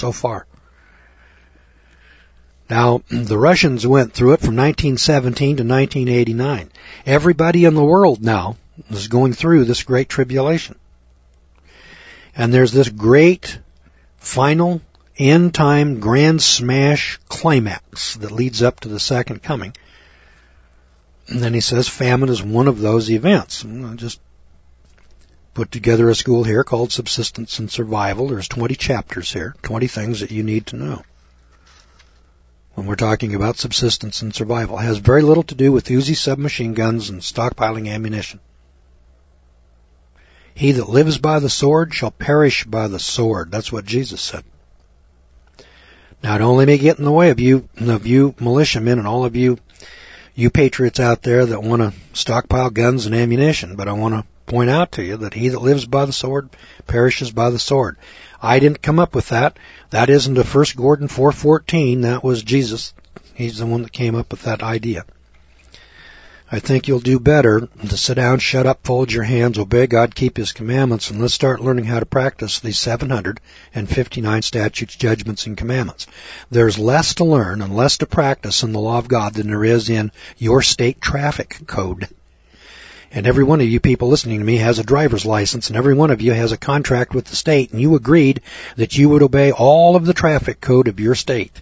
Now, the Russians went through it from 1917 to 1989. Everybody in the world now is going through this great tribulation. And there's this great final end-time grand smash climax that leads up to the second coming. And then he says famine is one of those events. I just put together a school here called Subsistence and Survival. There's 20 chapters here, 20 things that you need to know when we're talking about subsistence and survival. It has very little to do with Uzi submachine guns and stockpiling ammunition. He that lives by the sword shall perish by the sword. That's what Jesus said. Now, don't let me get in the way of you militiamen and all of you patriots out there that want to stockpile guns and ammunition, but I want to point out to you that he that lives by the sword perishes by the sword. I didn't come up with that. That isn't a 1 Gordon 4:14. That was Jesus. He's the one that came up with that idea. I think you'll do better to sit down, shut up, fold your hands, obey God, keep His commandments, and let's start learning how to practice these 759 statutes, judgments, and commandments. There's less to learn and less to practice in the law of God than there is in your state traffic code. And every one of you people listening to me has a driver's license, and every one of you has a contract with the state, and you agreed that you would obey all of the traffic code of your state.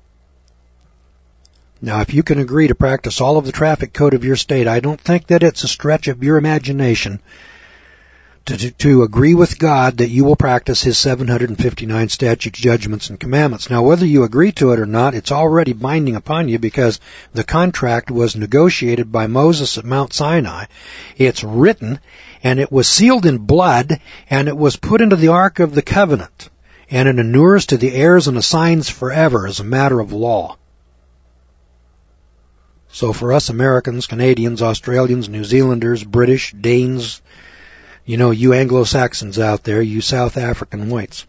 Now, if you can agree to practice all of the traffic code of your state, I don't think that it's a stretch of your imagination to agree with God that you will practice His 759 statutes, judgments, and commandments. Now, whether you agree to it or not, it's already binding upon you because the contract was negotiated by Moses at Mount Sinai. It's written, and it was sealed in blood, and it was put into the Ark of the Covenant, and it inures to the heirs and assigns forever as a matter of law. So for us Americans, Canadians, Australians, New Zealanders, British, Danes, you Anglo-Saxons out there, you South African whites,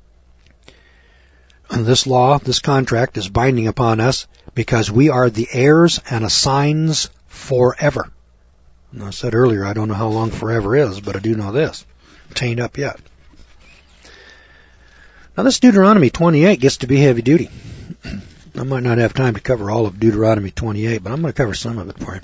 and this law, this contract is binding upon us because we are the heirs and assigns forever. And I said earlier, I don't know how long forever is, but I do know this. It ain't up yet. Now this Deuteronomy 28 gets to be heavy duty. I might not have time to cover all of Deuteronomy 28, but I'm going to cover some of it for you.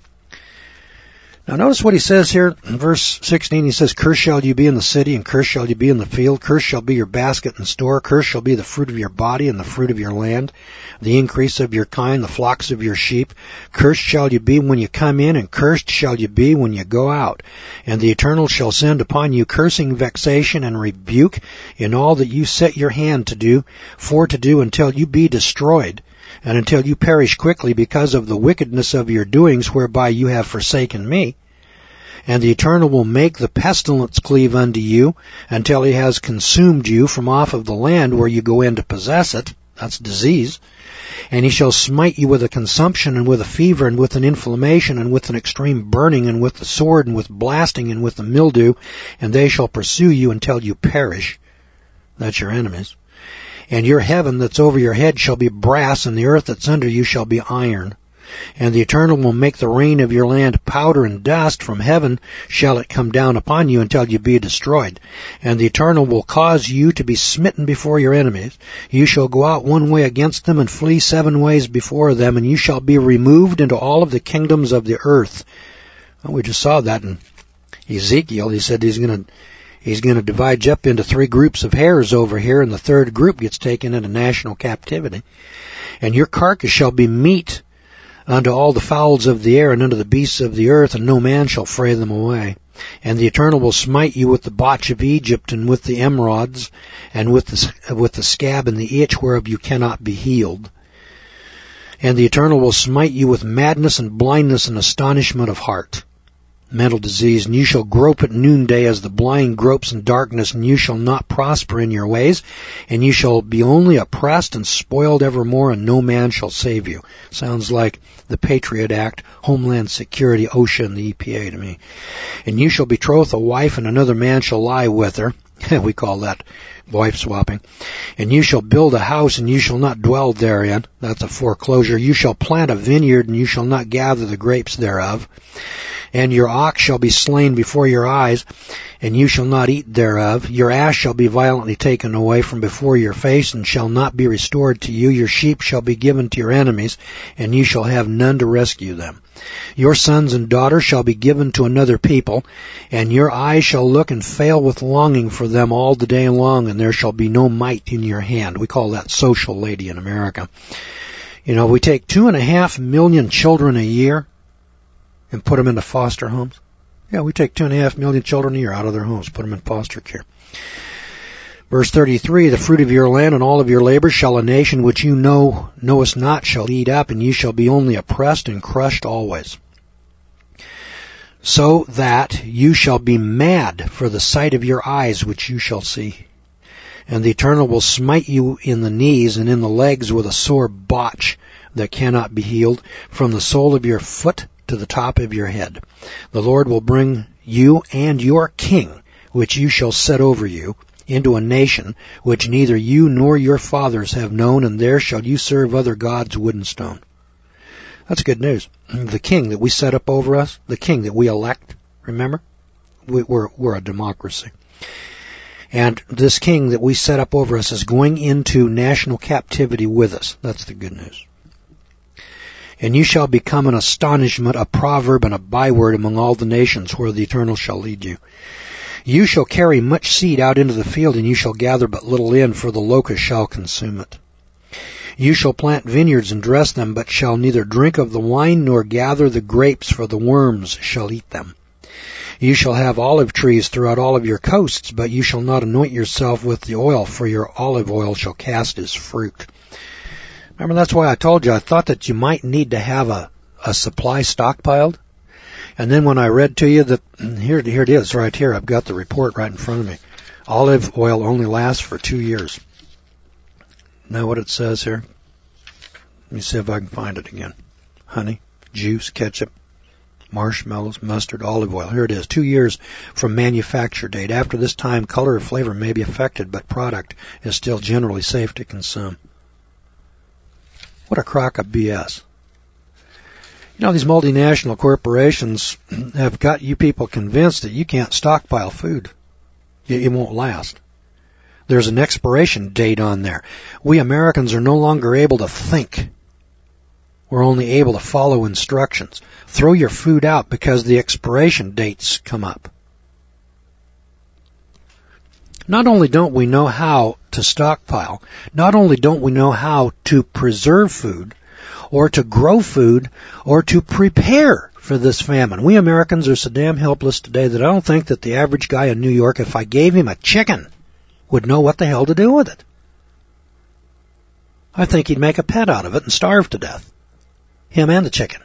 Now notice what he says here in verse 16. He says, "Cursed shall you be in the city, and cursed shall you be in the field. Cursed shall be your basket and store. Cursed shall be the fruit of your body and the fruit of your land, the increase of your kind, the flocks of your sheep. Cursed shall you be when you come in, and cursed shall you be when you go out. And the Eternal shall send upon you cursing, vexation, and rebuke in all that you set your hand to do, until you be destroyed, and until you perish quickly because of the wickedness of your doings whereby you have forsaken me. And the Eternal will make the pestilence cleave unto you until He has consumed you from off of the land where you go in to possess it." That's disease. "And He shall smite you with a consumption and with a fever and with an inflammation and with an extreme burning and with the sword and with blasting and with the mildew, and they shall pursue you until you perish." That's your enemies. "And your heaven that's over your head shall be brass, and the earth that's under you shall be iron. And the Eternal will make the rain of your land powder and dust. From heaven shall it come down upon you until you be destroyed. And the Eternal will cause you to be smitten before your enemies. You shall go out one way against them and flee 7 ways before them, and you shall be removed into all of the kingdoms of the earth." Well, we just saw that in Ezekiel. He said he's going to divide you up into 3 groups of hairs over here, and the 3rd group gets taken into national captivity. "And your carcass shall be meat unto all the fowls of the air and unto the beasts of the earth, and no man shall fray them away. And the Eternal will smite you with the botch of Egypt, and with the emerods, and with the scab and the itch whereof you cannot be healed. And the Eternal will smite you with madness and blindness and astonishment of heart," mental disease. "And you shall grope at noonday as the blind gropes in darkness, and you shall not prosper in your ways, and you shall be only oppressed and spoiled evermore, and no man shall save you." Sounds like the Patriot Act, Homeland Security, OSHA, and the EPA to me. "And you shall betroth a wife, and another man shall lie with her." We call that wife swapping. "And you shall build a house, and you shall not dwell therein." That's a foreclosure. "You shall plant a vineyard, and you shall not gather the grapes thereof. And your ox shall be slain before your eyes, and you shall not eat thereof. Your ass shall be violently taken away from before your face, and shall not be restored to you. Your sheep shall be given to your enemies, and you shall have none to rescue them. Your sons and daughters shall be given to another people, and your eyes shall look and fail with longing for them all the day long, and there shall be no might in your hand." We call that social lady in America. We take 2.5 million children a year and put them into foster homes. Yeah, we take 2.5 million children a year out of their homes, put them in foster care. Verse 33, "The fruit of your land and all of your labor shall a nation which you knowest not shall eat up, and you shall be only oppressed and crushed always." so that you shall be mad for the sight of your eyes which you shall see. And the Eternal will smite you in the knees and in the legs with a sore botch that cannot be healed, from the sole of your foot to the top of your head. The Lord will bring you and your king, which you shall set over you, into a nation which neither you nor your fathers have known, and there shall you serve other gods, wood and stone. That's good news. The king that we set up over us, the king that we elect, remember? We're a democracy. And this king that we set up over us is going into national captivity with us. That's the good news. And you shall become an astonishment, a proverb, and a byword among all the nations where the Eternal shall lead you. You shall carry much seed out into the field, and you shall gather but little in, for the locust shall consume it. You shall plant vineyards and dress them, but shall neither drink of the wine nor gather the grapes, for the worms shall eat them. You shall have olive trees throughout all of your coasts, but you shall not anoint yourself with the oil, for your olive oil shall cast its fruit. Remember, that's why I told you I thought that you might need to have a supply stockpiled. And then when I read to you that, here it is right here, I've got the report right in front of me. Olive oil only lasts for 2 years. Now what it says here, let me see if I can find it again. Honey, juice, ketchup, marshmallows, mustard, olive oil. Here it is, 2 years from manufacture date. After this time, color or flavor may be affected, but product is still generally safe to consume. What a crock of BS. You know, these multinational corporations have got you people convinced that you can't stockpile food. It won't last. There's an expiration date on there. We Americans are no longer able to think. We're only able to follow instructions. Throw your food out because the expiration dates come up. Not only don't we know how to stockpile, not only don't we know how to preserve food, or to grow food, or to prepare for this famine. We Americans are so damn helpless today that I don't think that the average guy in New York, if I gave him a chicken, would know what the hell to do with it. I think he'd make a pet out of it and starve to death. Him and the chicken.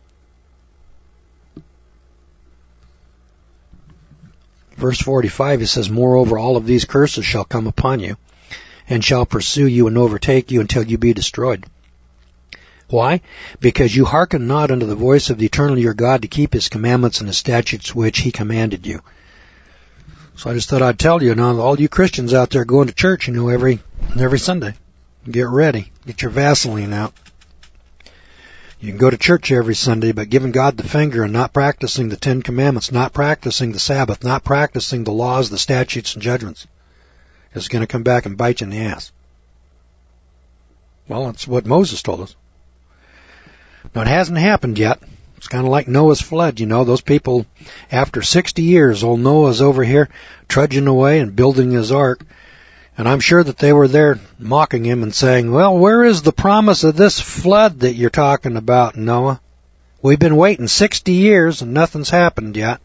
Verse 45, he says, moreover, all of these curses shall come upon you, and shall pursue you and overtake you until you be destroyed. Why? Because you hearken not unto the voice of the Eternal your God to keep his commandments and his statutes which he commanded you. So I just thought I'd tell you, now, all you Christians out there going to church, every Sunday, get ready. Get your Vaseline out. You can go to church every Sunday, but giving God the finger and not practicing the 10 Commandments, not practicing the Sabbath, not practicing the laws, the statutes, and judgments, is going to come back and bite you in the ass. Well, that's what Moses told us. Now, it hasn't happened yet. It's kind of like Noah's flood, Those people, after 60 years, old Noah's over here trudging away and building his ark. And I'm sure that they were there mocking him and saying, well, where is the promise of this flood that you're talking about, Noah? We've been waiting 60 years and nothing's happened yet.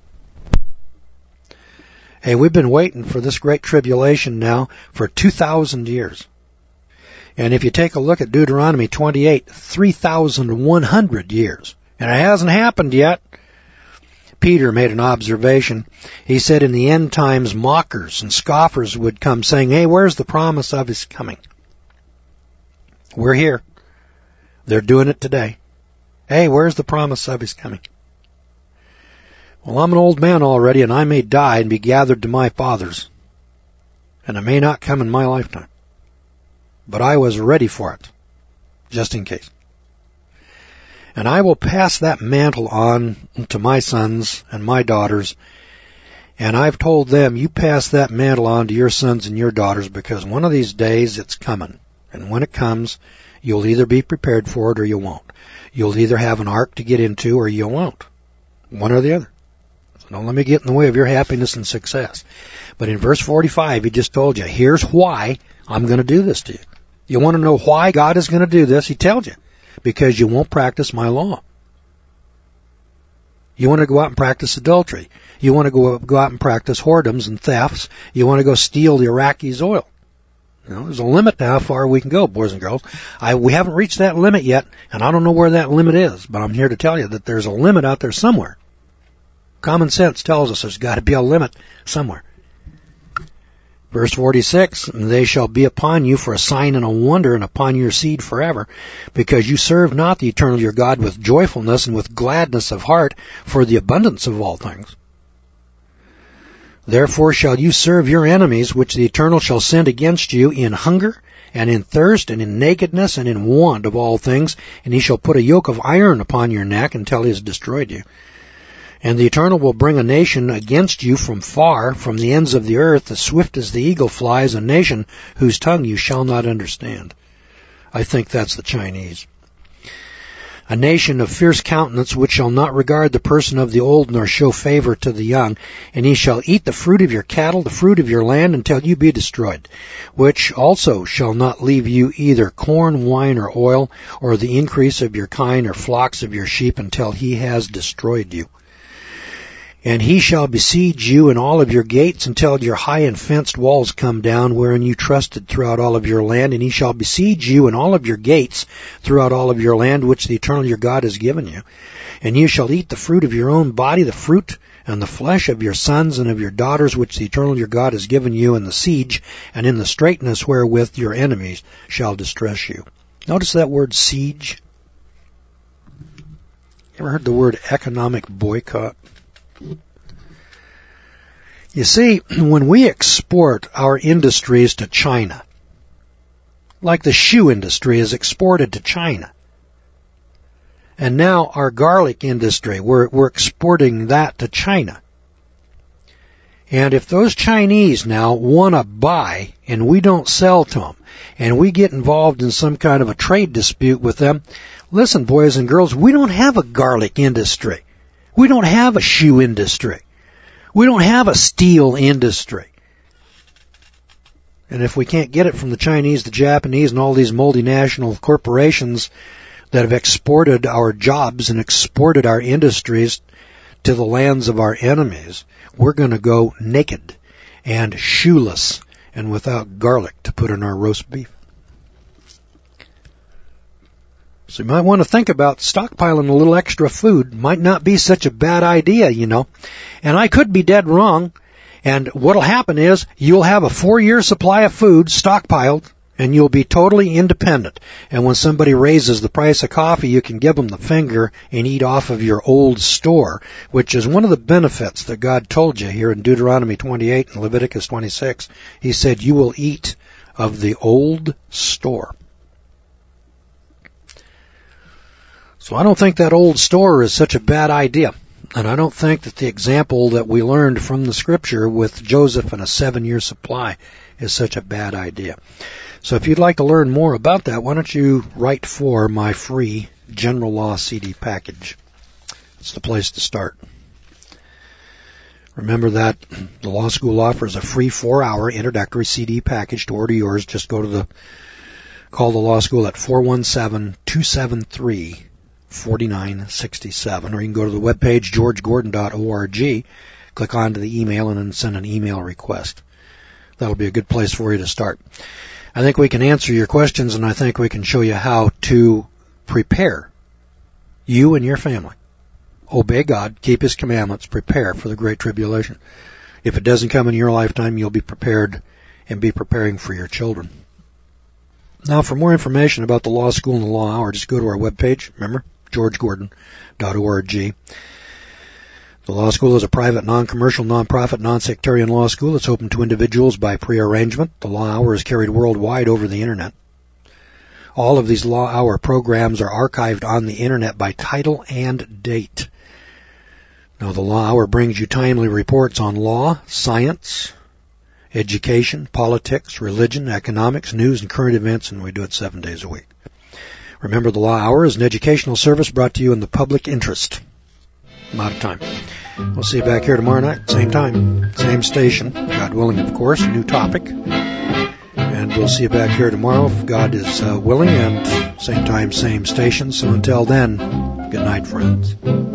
Hey, we've been waiting for this great tribulation now for 2,000 years. And if you take a look at Deuteronomy 28, 3,100 years. And it hasn't happened yet. Peter made an observation. He said in the end times, mockers and scoffers would come saying, hey, where's the promise of his coming? We're here. They're doing it today. Hey, where's the promise of his coming? Well, I'm an old man already, and I may die and be gathered to my fathers. And it may not come in my lifetime. But I was ready for it, just in case. And I will pass that mantle on to my sons and my daughters. And I've told them, you pass that mantle on to your sons and your daughters, because one of these days it's coming. And when it comes, you'll either be prepared for it or you won't. You'll either have an ark to get into or you won't. One or the other. So don't let me get in the way of your happiness and success. But in verse 45, he just told you, here's why I'm going to do this to you. You want to know why God is going to do this? He tells you. Because you won't practice my law. You want to go out and practice adultery. You want to go out and practice whoredoms and thefts. You want to go steal the Iraqis' oil. There's a limit to how far we can go, boys and girls. We haven't reached that limit yet, and I don't know where that limit is, but I'm here to tell you that there's a limit out there somewhere. Common sense tells us there's got to be a limit somewhere. Verse 46, they shall be upon you for a sign and a wonder, and upon your seed forever, because you serve not the eternal your God with joyfulness and with gladness of heart for the abundance of all things. Therefore shall you serve your enemies, which the eternal shall send against you in hunger, and in thirst, and in nakedness, and in want of all things, and he shall put a yoke of iron upon your neck until he has destroyed you. And the eternal will bring a nation against you from far, from the ends of the earth, as swift as the eagle flies, a nation whose tongue you shall not understand. I think that's the Chinese. A nation of fierce countenance, which shall not regard the person of the old, nor show favor to the young. And he shall eat the fruit of your cattle, the fruit of your land, until you be destroyed. Which also shall not leave you either corn, wine, or oil, or the increase of your kine, or flocks of your sheep, until he has destroyed you. And he shall besiege you in all of your gates until your high and fenced walls come down, wherein you trusted throughout all of your land. And he shall besiege you in all of your gates throughout all of your land, which the eternal your God has given you. And you shall eat the fruit of your own body, the fruit and the flesh of your sons and of your daughters, which the eternal your God has given you in the siege, and in the straitness wherewith your enemies shall distress you. Notice that word siege. You ever heard the word economic boycott? You see, when we export our industries to China, like the shoe industry is exported to China, and now our garlic industry, we're exporting that to China. And if those Chinese now want to buy and we don't sell to them, and we get involved in some kind of a trade dispute with them, listen, boys and girls, we don't have a garlic industry. We don't have a shoe industry. We don't have a steel industry. And if we can't get it from the Chinese, the Japanese, and all these multinational corporations that have exported our jobs and exported our industries to the lands of our enemies, we're going to go naked and shoeless and without garlic to put in our roast beef. So you might want to think about stockpiling a little extra food. Might not be such a bad idea, you know. And I could be dead wrong. And what'll happen is you'll have a 4-year supply of food stockpiled, and you'll be totally independent. And when somebody raises the price of coffee, you can give them the finger and eat off of your old store, which is one of the benefits that God told you here in Deuteronomy 28 and Leviticus 26. He said, you will eat of the old store. So I don't think that old store is such a bad idea. And I don't think that the example that we learned from the scripture with Joseph and a 7-year supply is such a bad idea. So if you'd like to learn more about that, why don't you write for my free General Law CD package? It's the place to start. Remember that the law school offers a free 4-hour introductory CD package. To order yours, just call the law school at 417-273-4967, or you can go to the webpage georgegordon.org, click onto the email, and then send an email request. That'll be a good place for you to start. I think we can answer your questions, and I think we can show you how to prepare you and your family. Obey God, keep His commandments, prepare for the Great Tribulation. If it doesn't come in your lifetime, you'll be prepared and be preparing for your children. Now, for more information about the law school and the law hour, just go to our webpage, remember, georgegordon.org. The law school is a private, non-commercial, non-profit, non-sectarian law school. It's open to individuals by prearrangement. The law hour is carried worldwide over the Internet. All of these law hour programs are archived on the Internet by title and date. Now, the law hour brings you timely reports on law, science, education, politics, religion, economics, news, and current events, and we do it 7 days a week. Remember, the law hour is an educational service brought to you in the public interest. I'm out of time. We'll see you back here tomorrow night, same time, same station, God willing, of course, new topic. And we'll see you back here tomorrow if God is willing, and same time, same station. So until then, good night, friends.